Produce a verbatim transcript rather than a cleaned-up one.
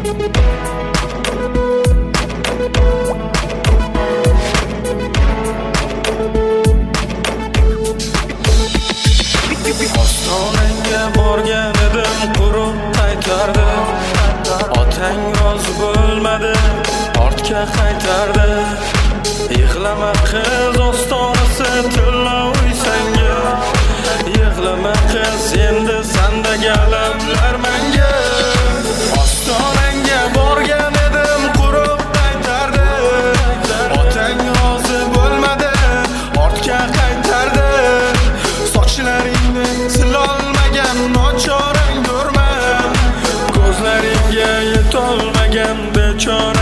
Ostonangga borgan edim, qurib qaytardi. Otang rozi bo'lmadi, ortga qaytardi. Yig'lama qiz, ostonasi tilla uy senga. Yig'lama qiz, endi sendagi alamlar menga. Ostonangga borgan edim, qurib qaytardi. Otang rozi bo'lmadi, ortga qaytardi. Sochlaringni silolmagan nochorang ko'rman, ko'zlaringga yetolmagan bechora